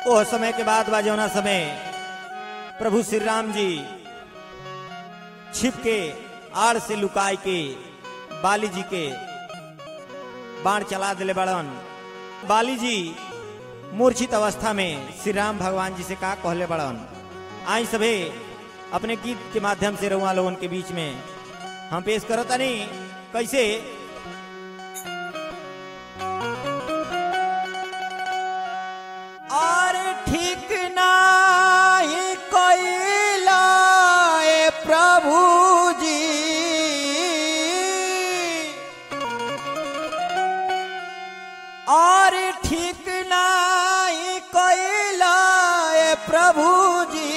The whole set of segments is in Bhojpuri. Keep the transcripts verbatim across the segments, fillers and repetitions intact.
ओ समय के बाद बा जौना समय प्रभु श्री राम जी छिप के आड़ से लुकाई के बाली जी के बाण चला दिले बड़न। बाली जी मूर्छित अवस्था में श्री राम भगवान जी से का कहले बड़न। आई सभे अपने गीत के माध्यम से रउआ लोगन के बीच में हम पेश करतानी कैसे और ठीक नाही कइला ए प्रभु जी और ठीक नाही कइला ए प्रभु जी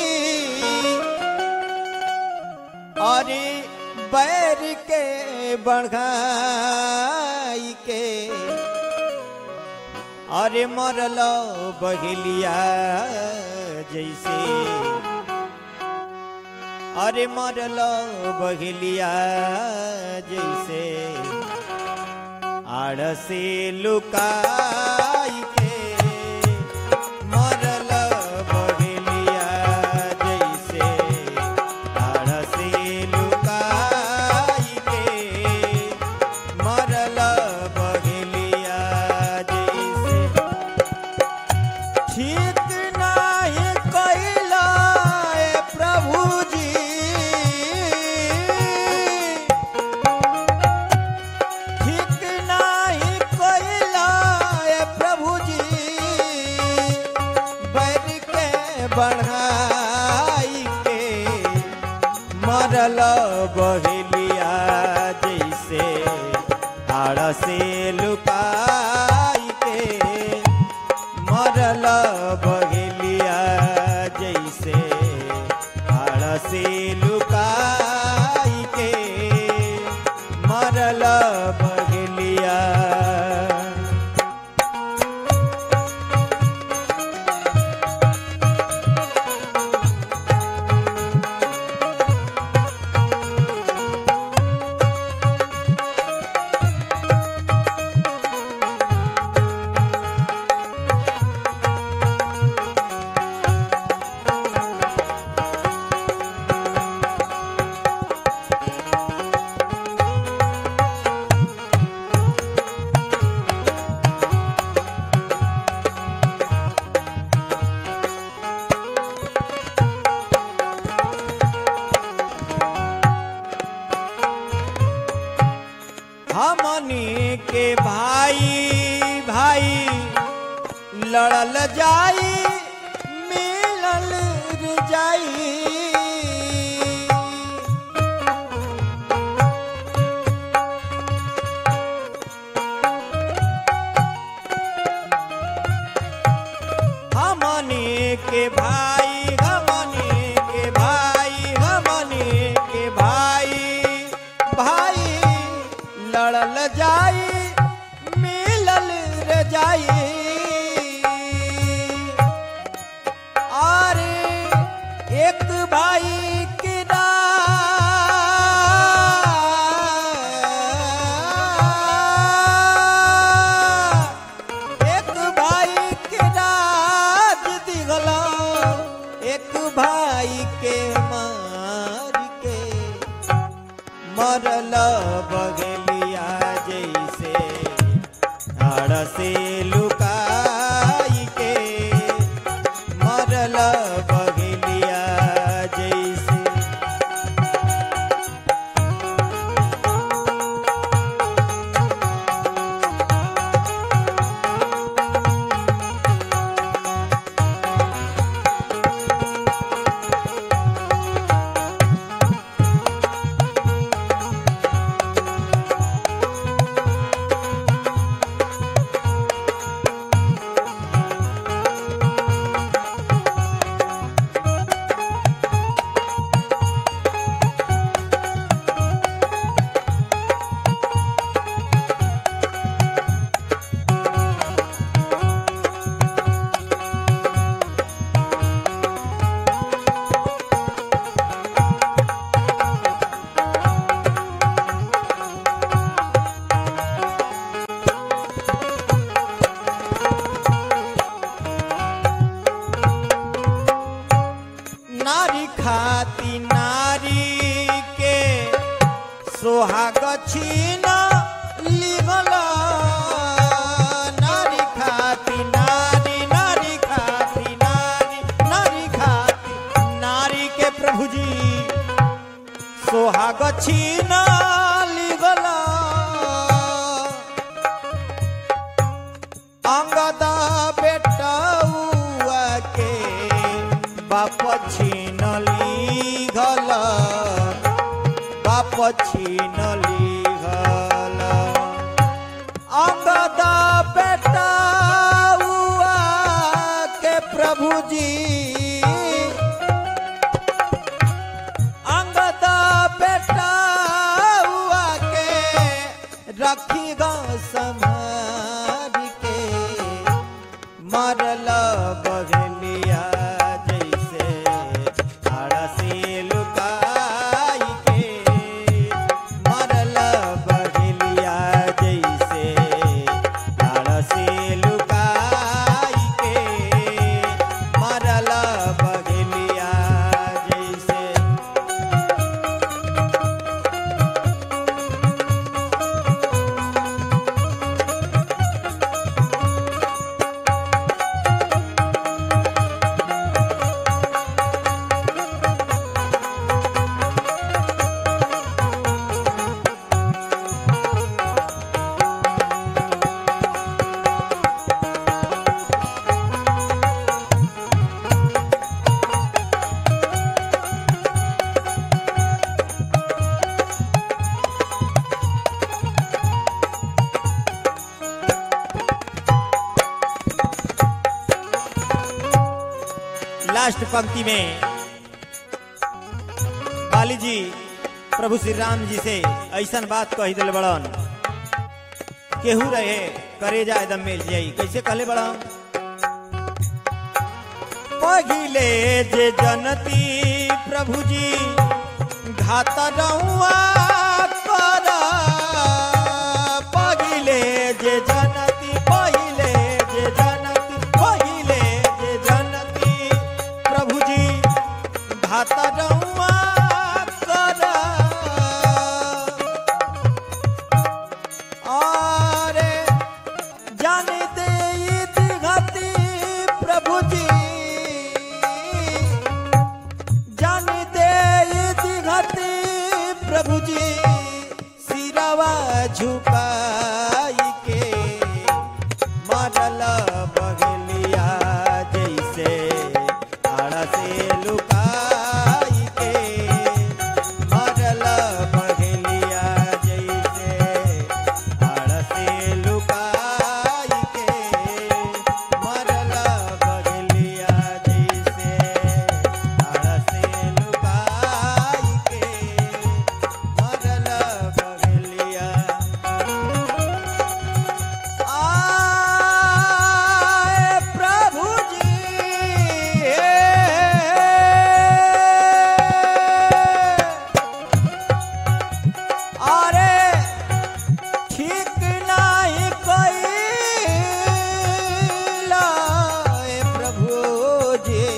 अरे बैर के बढ़ाई के अरे मरल बहेलिया जैसे अरे मरल बहेलिया जैसे आड़ से लुकाई के मरल बहेलिया जैसे आड़ से लुकाई के मरल बहेलिया जैसे ठीक नाही कइला ए प्रभु जी ठीक नाही कइला ए प्रभु जी बैर के बढ़ाई के मरल बहेलिया जैसे आड़ से लुकाई के मरल बहेलिया जैसे आड़ से लुकाई के मरल बहेलिया। हमनी के भाई भाई लड़ल जाई मिलल जाई हमनी के भाई हमनी के भाई हमनी के भाई भाई लड़ल जाई मिलल रे जाई और एक भाई के एक भाई के राज दिगला एक भाई के मार के मरल बहेलिया जैसे आड़ से लुकाई के मरल बहेलिया जैसे। सोहाग छीन लिगल नारी खाती नारी नारी खाती नारी नारी खाती नारी के प्रभु जी सोहाग छीन लिगल अंगद बेटौआ के बाप छीन लिगल बाप छीन लिगल अंगद बेटौआ के प्रभु जी अंगद बेटौआ के रखी ग संभाल के मरल बगलिया जैसे आड़ा से लुकाई के मरल बगलिया जैसे आड़ा से लुकाई के मरल बगलिया जैसे। लास्ट पंक्ति में बाली जी प्रभु श्री राम जी से ऐसा बात कही दिल बड़न केहू रहे करेजा एकदम मिल जाई कैसे कहले बड़न पहिले जे जनती प्रभु जी घात रहुआ कर पहिले जे जनती पहिले जे जनती पहिले जे जनती प्रभु जी घात रहुआ कर अरे जानते घाती प्रभु जी जानते घाती प्रभु जी सिरवा झुकाई के मरल बगलिया जैसे आड़ा से लुकाई के मरल बगलिया जैसे आड़ा से लुकाई के मरल बगलिया जैसे आड़ा से लुकाई के मरल बगलिया। आए प्रभु जी अरे ठीक नहीं कइला ए प्रभु जी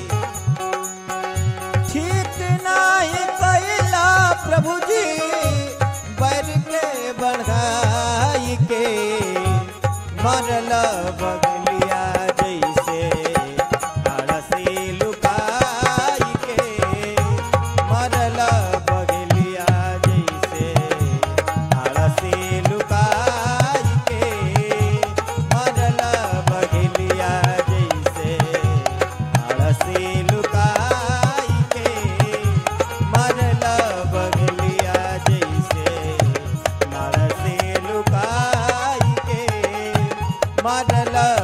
ठीक नहीं कइला प्रभु जी बैर के बढ़ाई के मरल बगलिया जैसे आड़ा से लुकाई के मरल बगलिया जैसे आड़ा से लुकाई के मरल बगलिया जैसे आड़ा से लुकाई के मरल बगलिया जैसे आड़ा से लुकाई के मरल